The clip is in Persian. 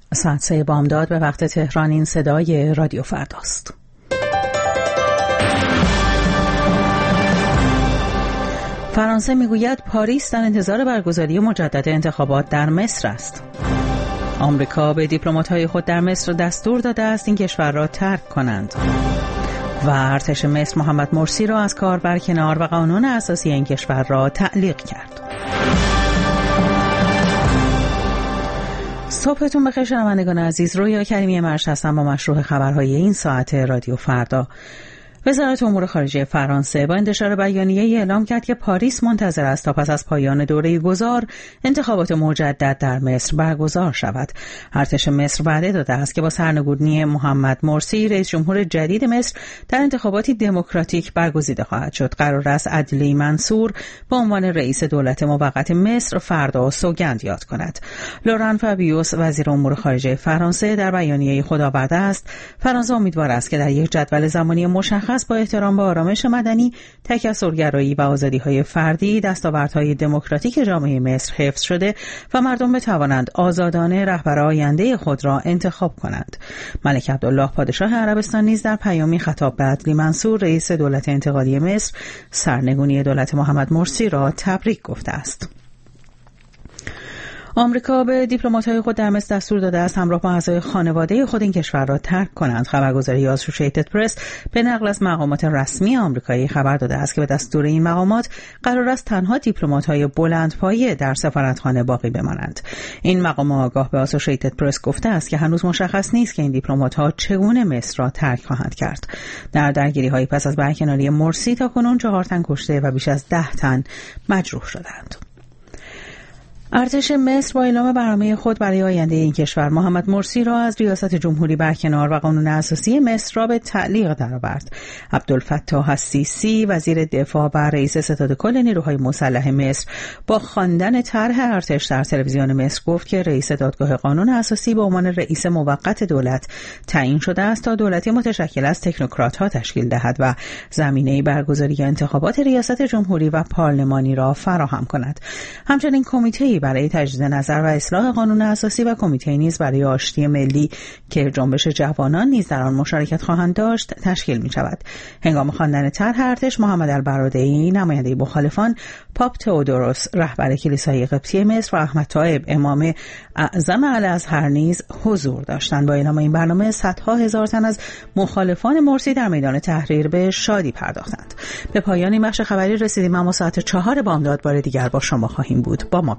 ساعت 3 بامداد به وقت تهران. این صدای رادیو فرداست. فرانسه میگوید پاریس در انتظار برگزاری مجدد انتخابات در مصر است. آمریکا به دیپلمات‌های خود در مصر دستور داده است این کشور را ترک کنند. و ارتش مصر محمد مرسی را از کار برکنار و قانون اساسی این کشور را تعلیق کرد. صبحتون بخیر شنوندگان عزیز. رویا کریمی مرش هستم با مشروع خبرهای این ساعت رادیو فردا. وزارت امور خارجه فرانسه با انتشار بیانیه‌ای اعلام کرد که پاریس منتظر است تا پس از پایان دوره گذار انتخابات مجدد در مصر برگزار شود. ارتش مصر وعده داده است که با سرنگونی محمد مرسی رئیس جمهور جدید مصر در انتخاباتی دموکراتیک برگزیده خواهد شد. قرار است عدلی منصور به عنوان رئیس دولت موقت مصر فردا سوگند یاد کند. لوران فابیوس وزیر امور خارجه فرانسه در بیانیه‌ای خود آورده است فرانسه امیدوار است که در یک جدول زمانی مشخص با احترام به آرامش مدنی، تکثرگرایی و آزادی‌های فردی، دستاوردهای دموکراتیک جامعه مصر حفظ شده و مردم بتوانند آزادانه رهبر آینده خود را انتخاب کنند. ملک عبدالله پادشاه عربستان نیز در پیامی خطاب به عدلی منصور رئیس دولت انتقالی مصر سرنگونی دولت محمد مرسی را تبریک گفته است. آمریکا به دیپلمات‌های خود در مصر دستور داده است همراه با اعضای خانواده خود این کشور را ترک کنند. خبرگزاری آسوشیتد پرس به نقل از مقامات رسمی آمریکایی خبر داده است که به دستور این مقامات قرار است تنها دیپلمات‌های بلندپایه در سفارتخانه باقی بمانند. این مقام آگاه به آسوشیتد پرس گفته است که هنوز مشخص نیست که این دیپلمات‌ها چگونه مصر را ترک خواهند کرد. در درگیری‌های پس از برکناری مرسی تاکنون 4 تن کشته و بیش از 10 تن مجروح شدند. ارتش مصر با اعلام برنامه خود برای آینده این کشور محمد مرسی را از ریاست جمهوری برکنار و قانون اساسی مصر را به تعلیق درآورد. عبدالفتاح السیسی وزیر دفاع و رئیس ستاد کل نیروهای مسلح مصر با خواندن طرح ارتش در تلویزیون مصر گفت که رئیس دادگاه قانون اساسی به عنوان رئیس موقت دولت تعیین شده است تا دولتی متشکل از تکنوکرات‌ها تشکیل دهد و زمینه برگزاری انتخابات ریاست جمهوری و پارلمانی را فراهم کند. همچنین کمیته برای تجدید نظر و اصلاح قانون اساسی و کمیته نیز برای آشتی ملی که جنبش جوانان نیز در آن مشارکت خواهند داشت تشکیل می شود. هنگام خواندن طرح ارتش محمد البرادعی نماینده مخالفان، پاپ تئودوروس رهبر کلیسای قبطی مصر و احمد طایب امام اعظم الازهر نیز حضور داشتند. با اعلام این برنامه صدها هزار تن از مخالفان مرسی در میدان تحریر به شادی پرداختند. به پایان این بخش خبری رسیدیم. اما ساعت 4 بامداد بار دیگر با شما خواهیم بود. با ما